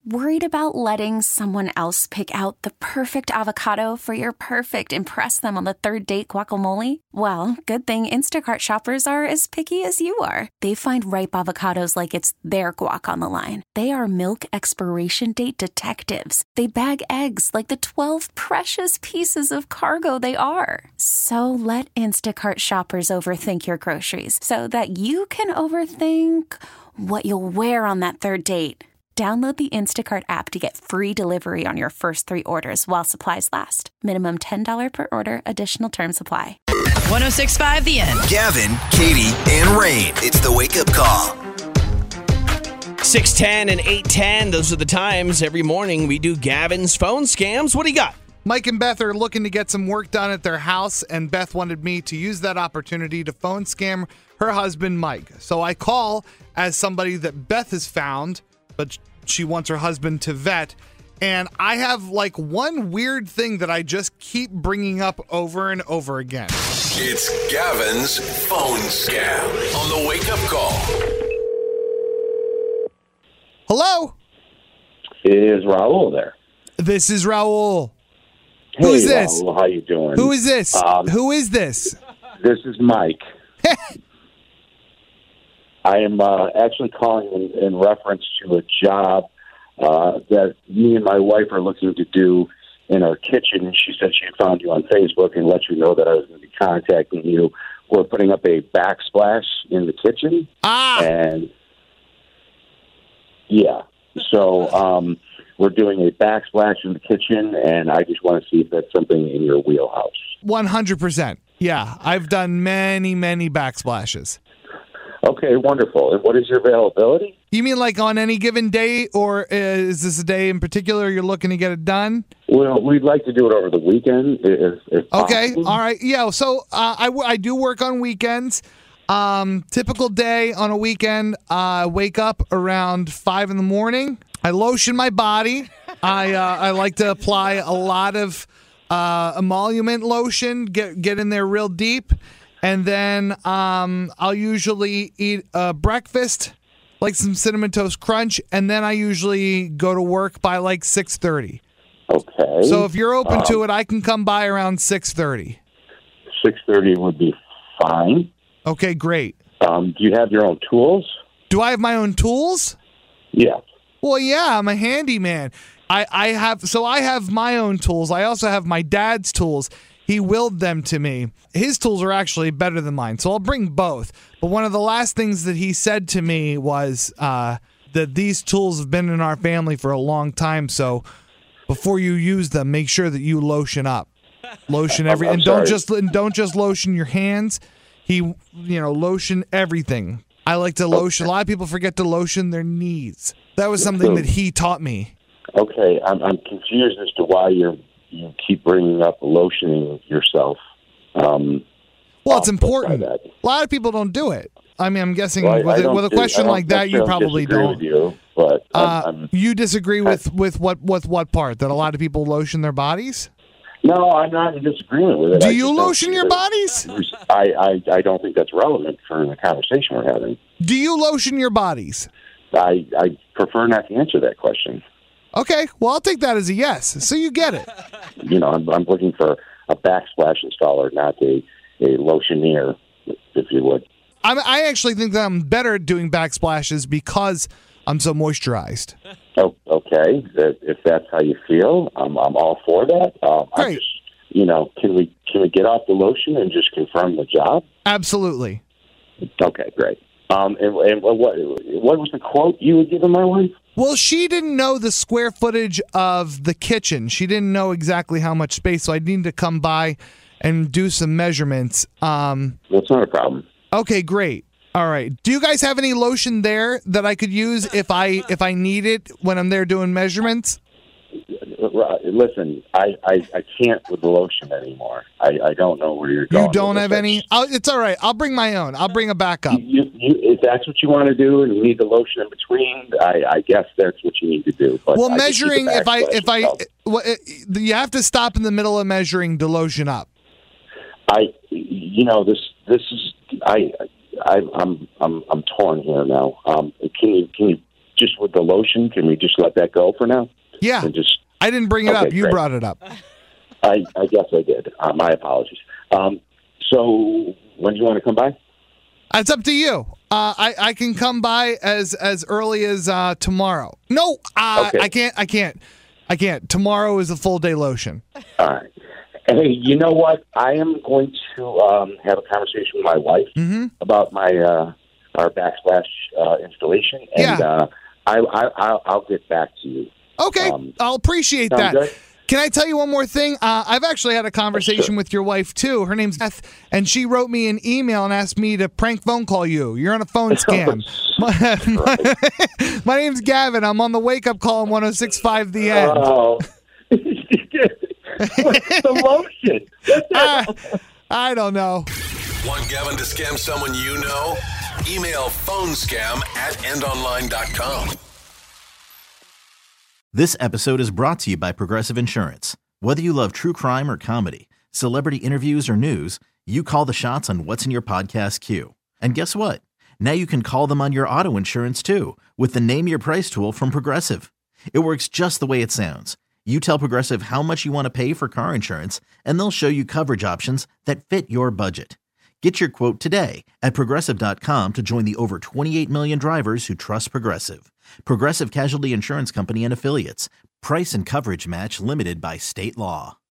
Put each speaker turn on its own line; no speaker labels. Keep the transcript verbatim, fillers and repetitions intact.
Worried about letting someone else pick out the perfect avocado for your perfect impress them on the third date guacamole? Well, good thing Instacart shoppers are as picky as you are. They find ripe avocados like it's their guac on the line. They are milk expiration date detectives. They bag eggs like the twelve precious pieces of cargo they are. So let Instacart shoppers overthink your groceries so that you can overthink what you'll wear on that third date. Download the Instacart app to get free delivery on your first three orders while supplies last. Minimum ten dollars per order. Additional terms apply.
one oh six point five The End.
Gavin, Katie, and Rain. It's the Wake Up Call.
six ten and eight ten, those are the times. Every morning we do Gavin's phone scams. What do you got?
Mike and Beth are looking to get some work done at their house, and Beth wanted me to use that opportunity to phone scam her husband, Mike. So I call as somebody that Beth has found, but she wants her husband to vet. And I have like one weird thing that I just keep bringing up over and over again.
It's Gavin's phone scam on the Wake Up Call.
Hello?
Is Raul there?
This is Raul.
Hey,
Who is this?
Raul, how you doing?
Who is this?
Um,
Who is this?
This is Mike. I am uh, actually calling in, in reference to a job uh, that me and my wife are looking to do in our kitchen. She said she found you on Facebook and let you know that I was going to be contacting you. We're putting up a backsplash in the kitchen.
Ah!
And, yeah. So um, we're doing a backsplash in the kitchen, and I just want to see if that's something in your wheelhouse.
one hundred percent. Yeah, I've done many, many backsplashes.
Okay, wonderful. And what is your availability?
You mean like on any given day, or is this a day in particular you're looking to get it done?
Well, we'd like to do it over the weekend, if, if
Okay,
possible.
all right. Yeah, so uh, I, w- I do work on weekends. Um, typical day on a weekend, I uh, wake up around five in the morning. I lotion my body. I uh, I like to apply a lot of uh, emolument lotion, get get in there real deep. And then um, I'll usually eat a breakfast, like some Cinnamon Toast Crunch, and then I usually go to work by like six thirty.
Okay.
So if you're open
um,
to it, I can come by around six thirty.
six thirty would be fine.
Okay, great.
Um, do you have your own tools?
Do I have my own tools?
Yeah.
Well, yeah, I'm a handyman. I, I have so I have my own tools. I also have my dad's tools. He willed them to me. His tools are actually better than mine, so I'll bring both. But one of the last things that he said to me was uh, that these tools have been in our family for a long time, so before you use them, make sure that you lotion up. Lotion every
I'm
and don't
sorry.
just and don't just lotion your hands. He, you know, lotion everything. I like to lotion. A lot of people forget to lotion their knees. That was something that he taught me.
Okay, I'm, I'm confused as to why you're you keep bringing up lotioning yourself. Um,
Well, it's
I'll
important.
try that.
A lot of people don't do it. I mean, I'm guessing
Well, I-
with,
I
a,
don't
with a
dis-
question
I don't
like that, you
necessarily
probably
disagree
don't.
with you, but I'm,
Uh,
I'm,
you disagree with, with what with what part? That a lot of people lotion their bodies?
no, I'm not in disagreement with it.
Do
I
you
just don't
lotion
see
your
that-
bodies?
I, I, I don't think that's relevant for the conversation we're having.
Do you lotion your bodies?
I, I prefer not to answer that question.
Okay, well, I'll take that as a yes. So you get it.
You know, I'm, I'm looking for a backsplash installer, not a, a lotioneer, if you would.
I'm, I actually think that I'm better at doing backsplashes because I'm so moisturized.
Oh, okay, that, if that's how you feel, I'm, I'm all for that. Um, I
Great.
just, you know, can we can we get off the lotion and just confirm the job?
Absolutely.
Okay, great. Um, and, and what what was the quote you had given my wife?
Well, she didn't know the square footage of the kitchen. She didn't know exactly how much space, so I needed to come by and do some measurements. Um,
That's not a problem.
okay, great. All right. Do you guys have any lotion there that I could use if I if I need it when I'm there doing measurements?
Listen, I, I, I can't with the lotion anymore. I, I don't know where you're going.
You don't
with
have
this.
any? I'll, it's all right. I'll bring my own. I'll bring a backup.
You, you, if that's what you want to do, and you need the lotion in between, I, I guess that's what you need to do. But
Well,
I can keep
measuring,
the
if I
backsplash
if I,
myself.
well, it, you have to stop in the middle of measuring to lotion up.
I, you know, this this is I, I I'm I'm I'm torn here now. Um, can you can you just with the lotion, can we just let that go for now?
Yeah.
And just
I didn't bring it
Okay,
up. You
great.
brought it up.
I, I guess I did. Uh, my apologies. Um, so when do you want to come by?
It's up to you. Uh, I I can come by as as early as uh, tomorrow. No, uh,
Okay.
I can't. I can't. I can't. Tomorrow is a full day lotion.
All right. Hey, you know what? I am going to um, have a conversation with my wife
Mm-hmm.
about my uh, our backsplash uh, installation, and
Yeah.
uh, I, I I'll, I'll get back to you.
Okay,
Um,
I'll appreciate
sound
that.
good?
Can I tell you one more thing? Uh, I've actually had a conversation
Sure.
with your wife, too. Her name's Beth, and she wrote me an email and asked me to prank phone call you. You're on a phone scam. my, my, my name's Gavin. I'm on the wake-up call on one oh six point five The End.
Oh, what's the lotion?
Ah, I don't know.
Want Gavin to scam someone you know? Email phonescam at endonline dot com.
This episode is brought to you by Progressive Insurance. Whether you love true crime or comedy, celebrity interviews or news, you call the shots on what's in your podcast queue. And guess what? Now you can call them on your auto insurance too with the Name Your Price tool from Progressive. It works just the way it sounds. You tell Progressive how much you want to pay for car insurance, and they'll show you coverage options that fit your budget. Get your quote today at Progressive dot com to join the over twenty-eight million drivers who trust Progressive. Progressive Casualty Insurance Company and Affiliates. Price and coverage match limited by state law.